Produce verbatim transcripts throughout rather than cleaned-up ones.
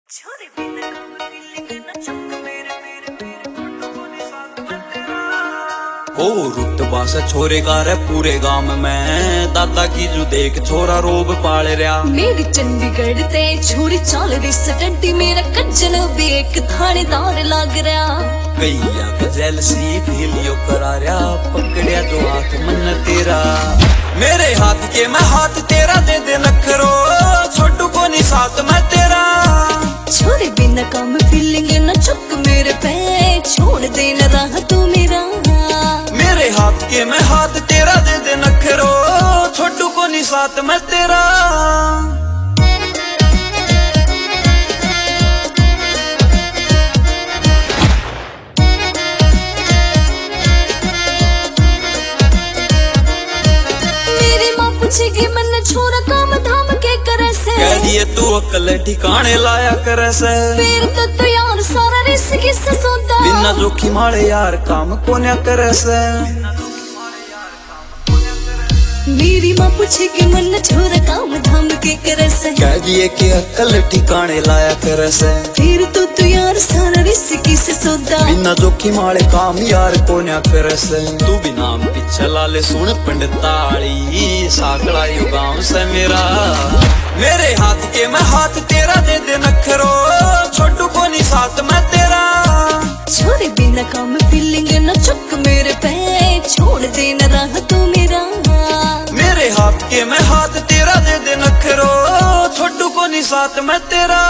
छोरे बिना काम फीलिंग ना चुप मेरे मेरे मेरे फोटो को निशान मैं तेरा ओ रुतबा से छोरे का रे पूरे गांव में दादा की जो देख छोरा रोब पाल रहा। मेरी चंडीगढ़ ते छोरी चाल रही सटंटी मेरा कज्जल बेक थानेदार लाग रहा। कैया गजल सी फीलियो करा रहा पकड़िया जो हाथ मन तेरा मेरे हाथ के मैं हाथ तेरा दे दे नखरो छोटू को नहीं साथ मैं तेरा। छोरे बिना काम फीलिंग न चुक मेरे पे छोड़ देना राह तू मेरा। मेरे हाथ के मैं हाथ तेरा दे दे नखरो छोटू को नहीं साथ मैं तेरा। मेरी माँ पूछेगी मन छोरा काम धाम के करे से कह दिए तू अकल ठिकाने लाया करे से फिर तो तू यार सारा रिस्क किससे सौदा बिना जोखिम वाले यार काम कोन्या करे से। मेरी माँ पूछेगी मन छोरा काम धाम के करे से कह दिए कि अकल ठिकाने लाया करे से फिर तो तू यार सारा रिस्क किससे सौदा बिना जोखिम वाले काम यार कोन्या करे से। तू भी नाम पीछे लाले सुन पंडिताली साकड़ा यू गाँव से मेरा मेरे हाथ के मैं हाथ तेरा दे दे नखरो छोटू को नहीं साथ मैं तेरा। छोरे बिना काम फीलिंग न चुक मेरे पे छोड़ देना राह तू मेरा। मेरे हाथ के मैं हाथ तेरा दे दे नखरो छोटू को नहीं साथ मैं तेरा।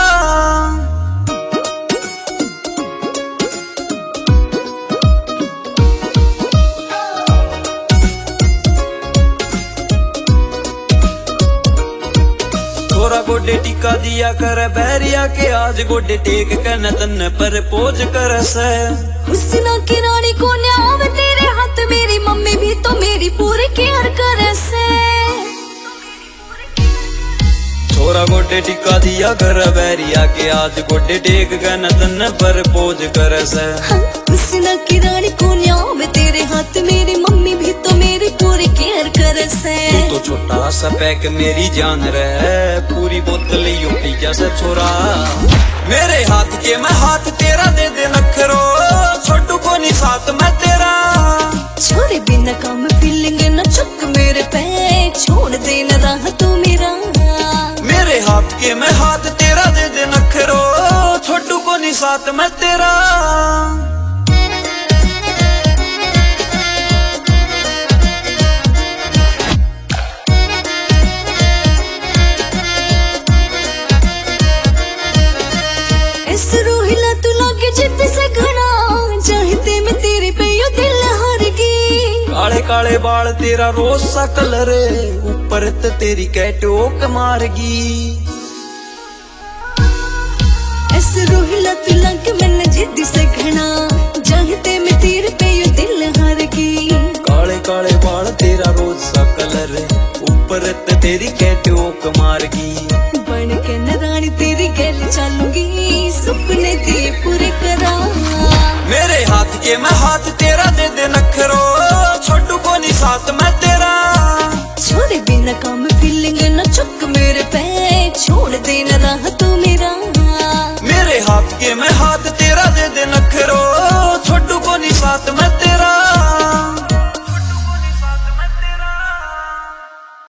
छोरा गोडे टिका दिया कर बैरिया के आज गोडे टेक कर तन पर पोज कर से हुस्ना की रानी को न्याव तेरे हाथ मेरी मम्मी भी तो मेरी पूरी केयर करे से। छोरा गोडे टिका दिया कर बैरिया के आज गोडे टेक कर तन पर पोज कर से हुस्ना की रानी को न्याव तेरे हाथ मेरी मम्मी भी तो मेरी पूरी केयर करे से। तू तो छोटा सा पैक मेरी जान रहे पूरी बोतल यू पी जैसे छोरा मेरे हाथ के मैं हाथ तेरा दे दे नखरो छोटू को नहीं साथ मैं तेरा। छोरे बिना काम फीलिंग न चुक मेरे पे छोड़ देना राह तू मेरा। मेरे हाथ के मैं हाथ तेरा दे दे नखरो छोटू को नहीं साथ मैं तेरा। रोहिला तू लागे जिद से घना चाहते मैं तेरे पे यो दिल हार गई। काले काले बाल तेरा रोज सा कलर ऊपर ते तेरी कैटोक मारगी। ऐसे रोहिला तू लागे मैंने जिद से घना चाहते मैं तेरे पे यो दिल हार गई। काले काले बाल तेरा रोज सा कलर ऊपर ते तेरी कैटोक मारगी। बन के न रानी तेरी गल चलूंगी सुपने दे पूरे करा। मेरे हाथ के मैं हाथ तेरा दे दे नखरो छोटू को नहीं साथ मैं तेरा। छोरे बिना काम फीलिंग